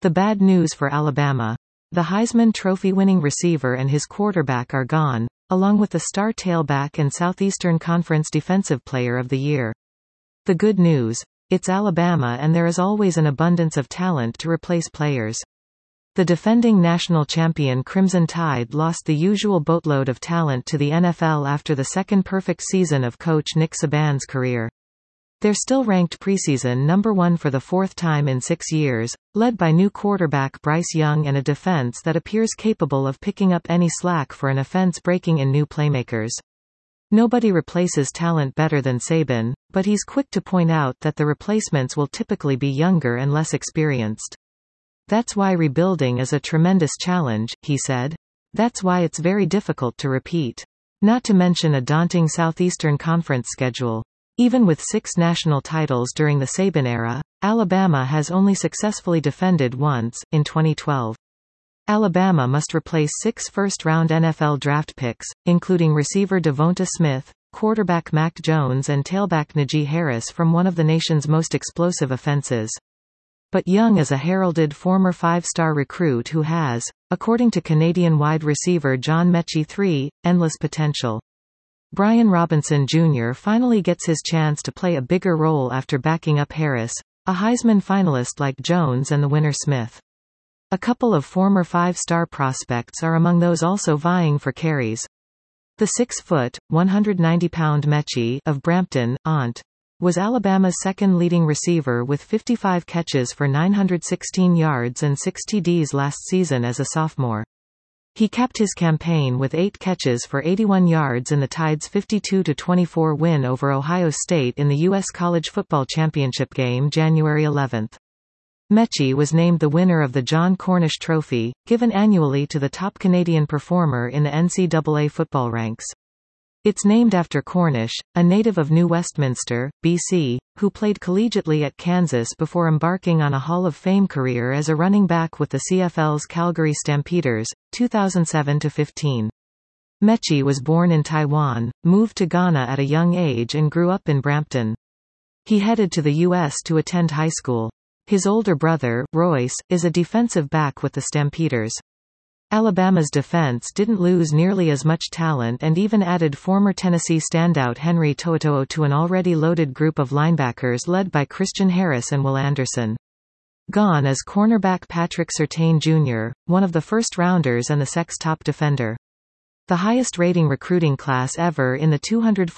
The bad news for Alabama. The Heisman Trophy-winning receiver and his quarterback are gone, along with the star tailback and Southeastern Conference Defensive Player of the Year. The good news? It's Alabama and there is always an abundance of talent to replace players. The defending national champion Crimson Tide lost the usual boatload of talent to the NFL after the second perfect season of coach Nick Saban's career. They're still ranked preseason number 1 for the 4th time in 6 years, led by new quarterback Bryce Young and a defense that appears capable of picking up any slack for an offense breaking in new playmakers. Nobody replaces talent better than Saban, but he's quick to point out that the replacements will typically be younger and less experienced. That's why rebuilding is a tremendous challenge, he said. That's why it's very difficult to repeat. Not to mention a daunting Southeastern Conference schedule. Even with 6 national titles during the Saban era, Alabama has only successfully defended once, in 2012. Alabama must replace 6 first-round NFL draft picks, including receiver Devonta Smith, quarterback Mac Jones and tailback Najee Harris from one of the nation's most explosive offenses. But Young is a heralded former 5-star recruit who has, according to Canadian wide receiver John Mechie III, endless potential. Brian Robinson Jr. finally gets his chance to play a bigger role after backing up Harris, a Heisman finalist like Jones and the winner Smith. A couple of former 5-star prospects are among those also vying for carries. The 6-foot, 190-pound Mechie of Brampton, Ont. was Alabama's second leading receiver with 55 catches for 916 yards and 6 TDs last season as a sophomore. He capped his campaign with 8 catches for 81 yards in the Tide's 52-24 win over Ohio State in the U.S. College Football Championship game January 11. Mechie was named the winner of the John Cornish Trophy, given annually to the top Canadian performer in the NCAA football ranks. It's named after Cornish, a native of New Westminster, BC, who played collegiately at Kansas before embarking on a Hall of Fame career as a running back with the CFL's Calgary Stampeders, 2007-15. Mechie was born in Taiwan, moved to Ghana at a young age and grew up in Brampton. He headed to the U.S. to attend high school. His older brother, Royce, is a defensive back with the Stampeders. Alabama's defense didn't lose nearly as much talent and even added former Tennessee standout Henry To'oTo'o to an already loaded group of linebackers led by Christian Harris and Will Anderson. Gone is cornerback Patrick Surtain Jr., one of the first-rounders and the SEC's top defender. The highest-rating recruiting class ever in the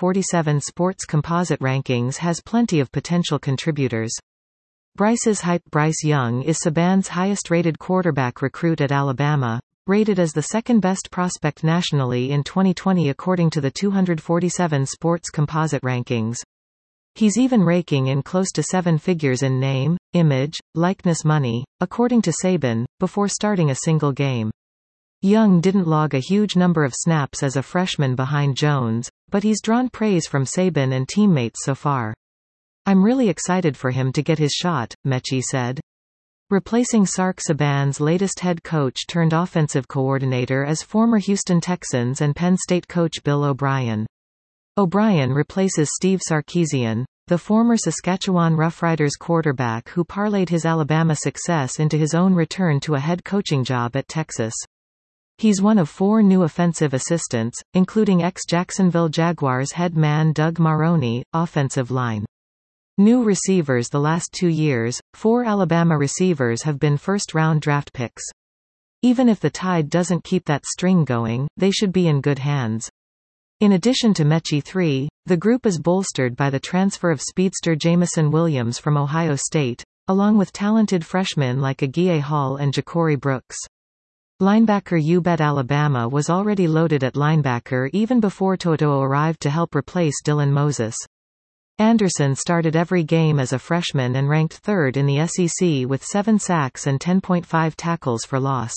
247 sports composite rankings has plenty of potential contributors. Bryce's hype. Bryce Young is Saban's highest-rated quarterback recruit at Alabama, rated as the second-best prospect nationally in 2020 according to the 247 sports composite rankings. He's even raking in close to 7 figures in name, image, likeness money, according to Saban, before starting a single game. Young didn't log a huge number of snaps as a freshman behind Jones, but he's drawn praise from Saban and teammates so far. I'm really excited for him to get his shot, Mechie said. Replacing Sark Saban's latest head coach turned offensive coordinator is former Houston Texans and Penn State coach Bill O'Brien. O'Brien replaces Steve Sarkisian, the former Saskatchewan Roughriders quarterback who parlayed his Alabama success into his own return to a head coaching job at Texas. He's one of 4 new offensive assistants, including ex-Jacksonville Jaguars head man Doug Maroney, offensive line. New receivers. The last 2 years, 4 Alabama receivers have been first-round draft picks. Even if the Tide doesn't keep that string going, they should be in good hands. In addition to Mechie III, the group is bolstered by the transfer of speedster Jamison Williams from Ohio State, along with talented freshmen like Agiye Hall and Ja'Cory Brooks. Linebacker You Bet Alabama was already loaded at linebacker even before To'oTo'o arrived to help replace Dylan Moses. Anderson started every game as a freshman and ranked 3rd in the SEC with 7 sacks and 10.5 tackles for loss.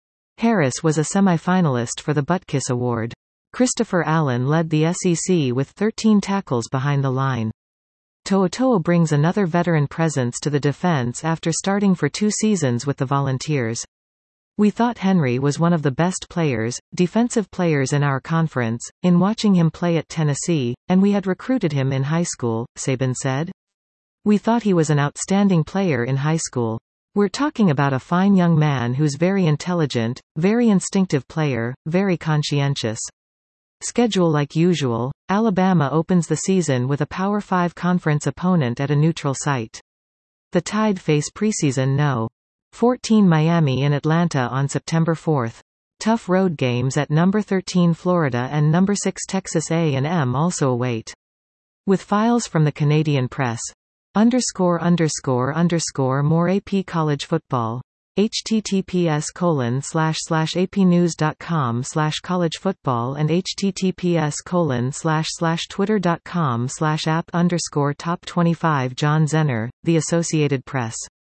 Harris was a semifinalist for the Butkus Award. Christopher Allen led the SEC with 13 tackles behind the line. To'oTo'o brings another veteran presence to the defense after starting for 2 seasons with the Volunteers. We thought Henry was one of the best defensive players in our conference, in watching him play at Tennessee, and we had recruited him in high school, Saban said. We thought he was an outstanding player in high school. We're talking about a fine young man who's very intelligent, very instinctive player, very conscientious. Schedule like usual, Alabama opens the season with a Power 5 conference opponent at a neutral site. The Tide face preseason No. 14 Miami in Atlanta on September 4. Tough road games at number 13 Florida and number 6 Texas A&M also await. With files from the Canadian Press. ____ more AP College Football. https://apnews.com/collegefootball and https://twitter.com/app_top25 John Zenner, The Associated Press